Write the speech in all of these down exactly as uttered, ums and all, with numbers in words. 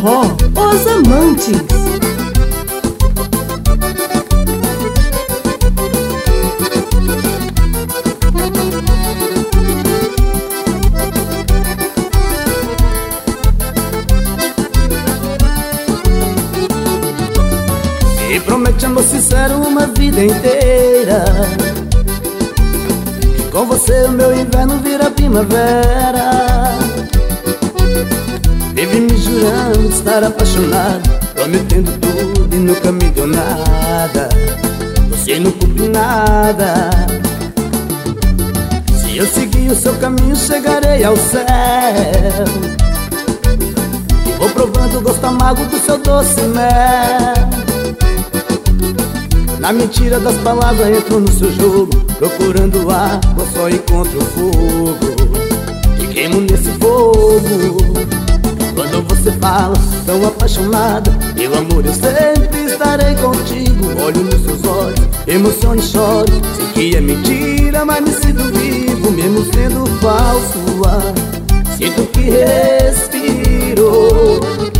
Forró, Os Amantes. Me promete amor sincero uma vida inteira, que com você o meu inverno vira primavera. Vive me jurando estar apaixonado, prometendo tudo e nunca me deu nada. Você não cumpre nada. Se eu seguir o seu caminho chegarei ao céu, e vou provando o gosto amargo do seu doce mel. Na mentira das palavras entro no seu jogo, procurando água só encontro fogo, e queimo nesse fogo. Quando você fala tão apaixonada, meu amor, eu sempre estarei contigo. Olho nos seus olhos, emociono e choro. Sei que é mentira, mas me sinto vivo, mesmo sendo falso. Ah, sinto que respiro.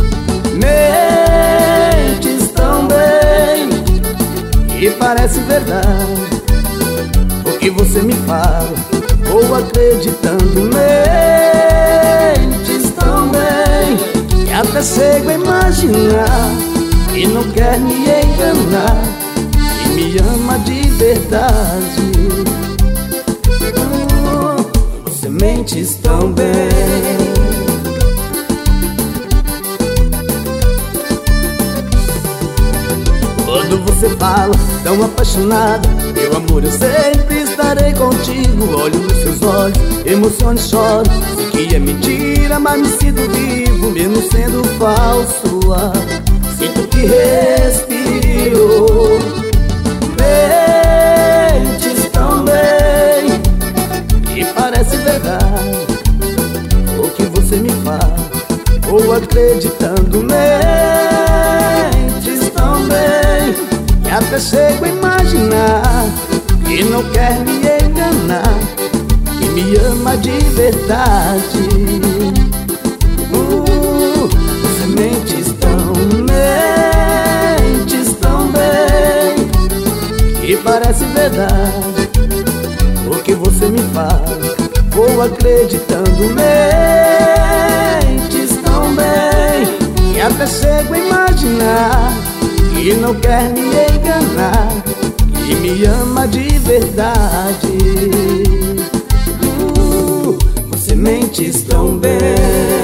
Mentes tão bem e parece verdade o que você me fala, vou acreditando. Mentes tão bem que até chego a imaginar que não quer me enganar e me ama de verdade. Oh, você mente tão bem. Quando você fala tão apaixonada, meu amor, eu sempre estarei contigo. Olho nos seus olhos, emociono e choro. Sei que é mentira, mas me sinto vivo, mesmo sendo falso. Ah, sinto que respiro. Mentes tão bem e parece verdade o que você me fala, vou acreditando. Mentes tão bem que até chego a imaginar que não quer me enganar e me ama de verdade. Uh, você mentes tão, mentes tão bem que parece verdade o que você me fala, vou acreditando. Mentes tão bem que até chego a imaginar que não quer me enganar e me ama de verdade. Uh, você mente tão bem.